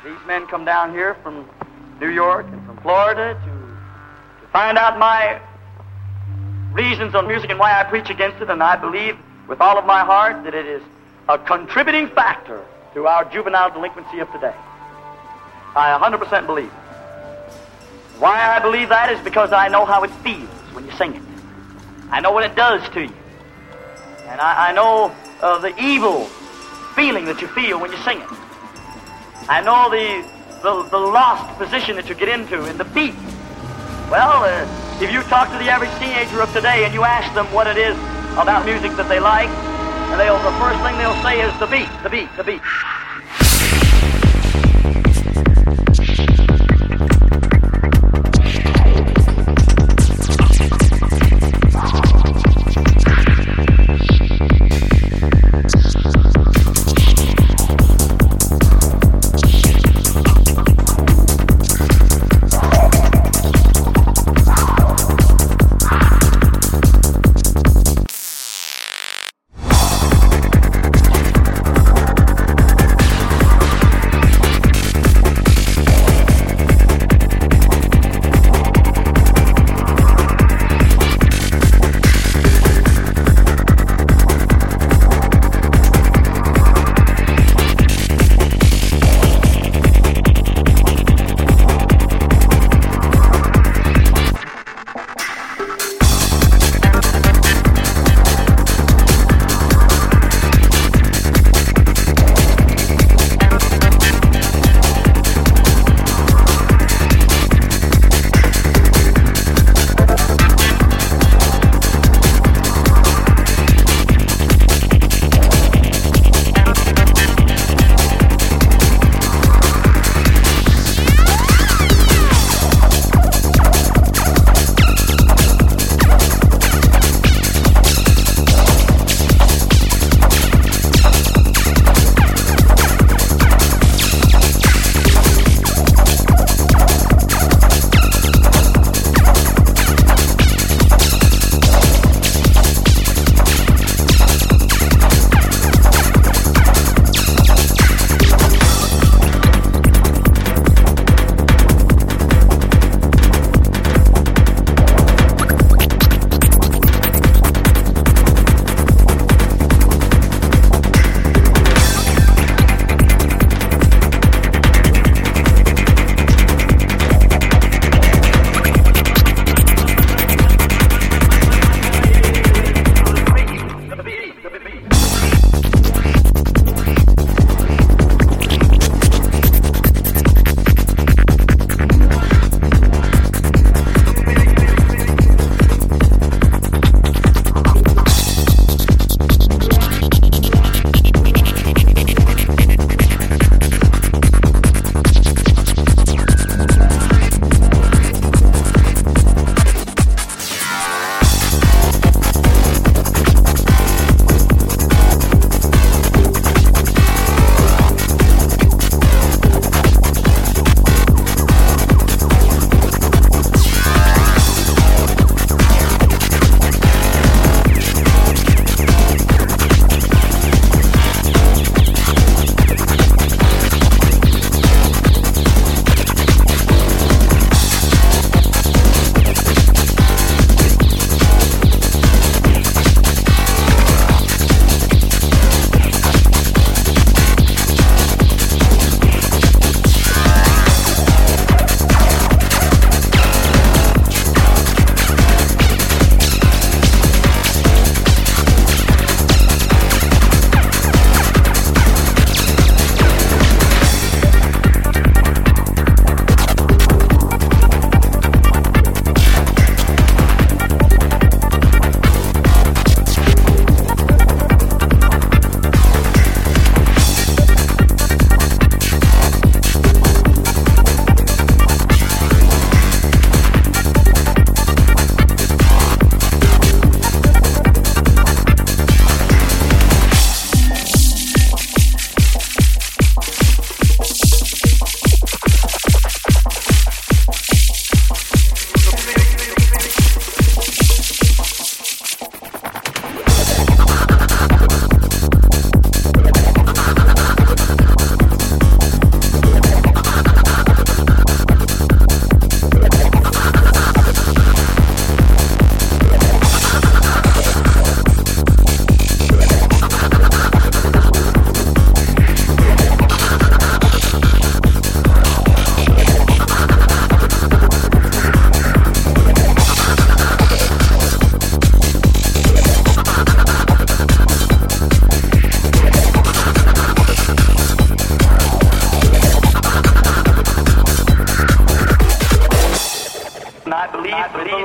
These men come down here from New York and from Florida to find out my reasons on music and why I preach against it, and I believe with all of my heart that it is a contributing factor to our juvenile delinquency of today. I 100% believe it. Why I believe that is because I know how it feels when you sing it. I know what it does to you. And I know the evil feeling that you feel when you sing it. I know the lost position that you get into in the beat. Well, if you talk to the average teenager of today and you ask them what it is about music that they like, and the first thing they'll say is the beat, the beat, the beat.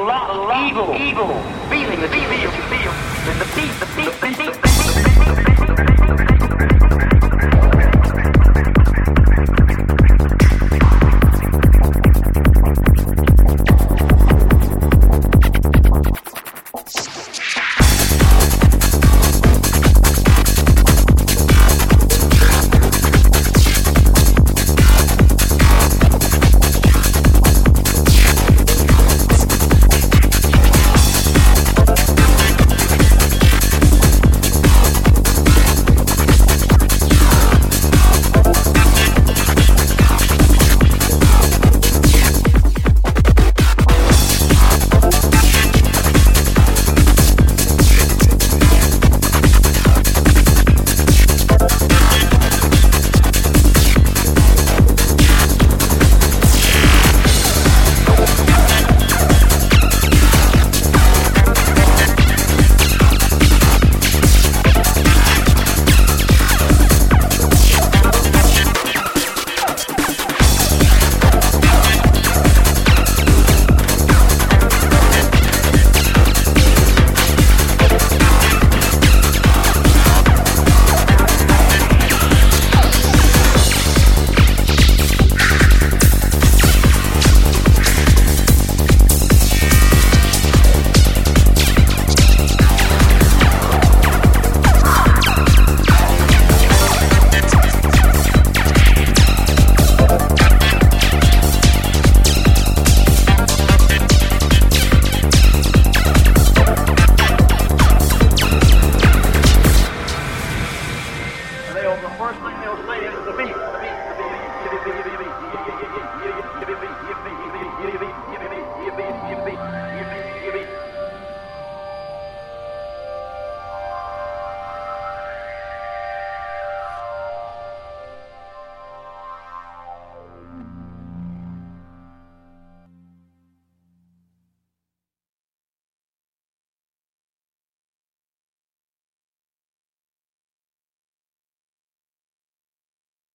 evil feeling that you feel, the peace. The beat.